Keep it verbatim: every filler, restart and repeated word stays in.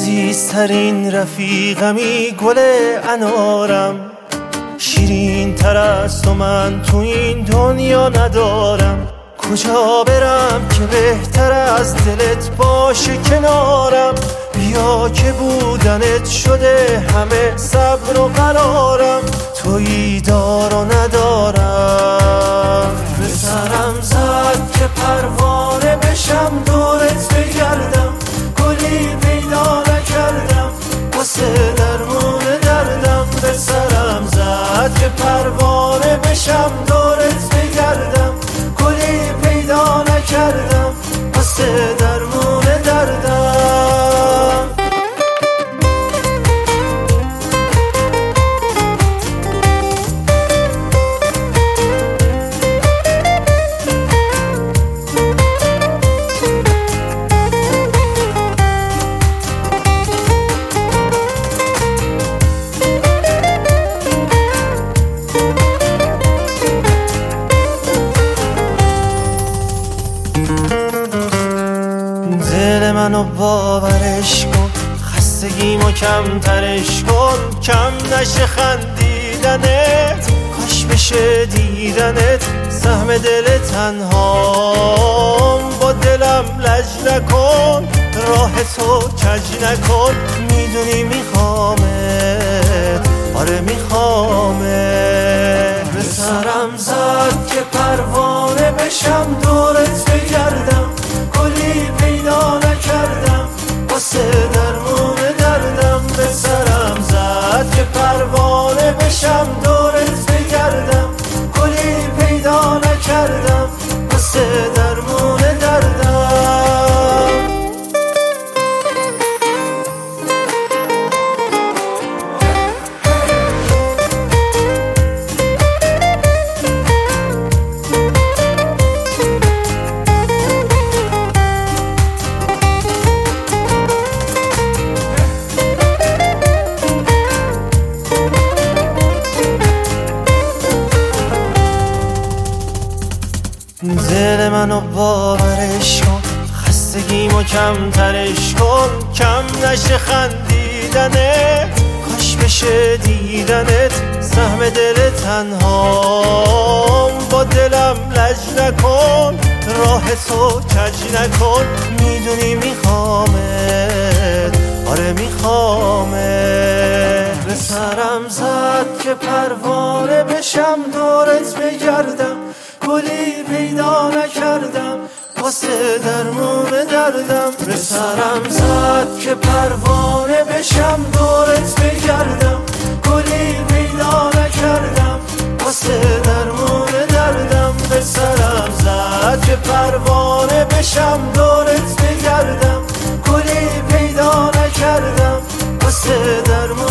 عزیزترین رفیقمی گل انارم، شیرین تر از تو من تو این دنیا ندارم. کجا برم که بهتر از دلت باشه کنارم؟ بیا که بودنت شده همه صبر و قرارم. تویی دار و ندارم. به سرم زد که پروانه بشم دورت بگردم، گلی پیدا نکردم واسه درمون دردم. به سرم زد که پروانه بشم دورت بگردم، گلی پیدا نکردم واسه درمون دردم. دل منو باورش کن، خستگیمو کمترش کن. کم نشه خندیدنت، کاش بشه دیدنت. سهم دل تنهام، با دلم لج نکن. راه تو کج نکن، میدونی میخوامت، آره میخوامت. به سرم زد که پروانه بشم دورت بگردم، گلی پیدا نکردم واسه درمون دردم. به سرم زد که پروانه بشم دورت بگردم، گلی پیدا نکردم واسه درمون دردم. دل منو باورش کن، خستگیمو کمترش کن. کم نشه خندیدنت، کاش بشه دیدنت. سهم دل تنهام، با دلم لج نکن. راه تو کج نکن، میدونی میخوامت، آره میخوامت. به سرم زد که پروانه بشم دورت بگردم، گلی پیدا نکردم واسه درمون دردم. به سرم زد که پروانه بشم دورت بگردم، گلی پیدا نکردم واسه درمون دردم. به سرم زد که پروانه بشم دورت بگردم، گلی پیدا نکردم واسه درمون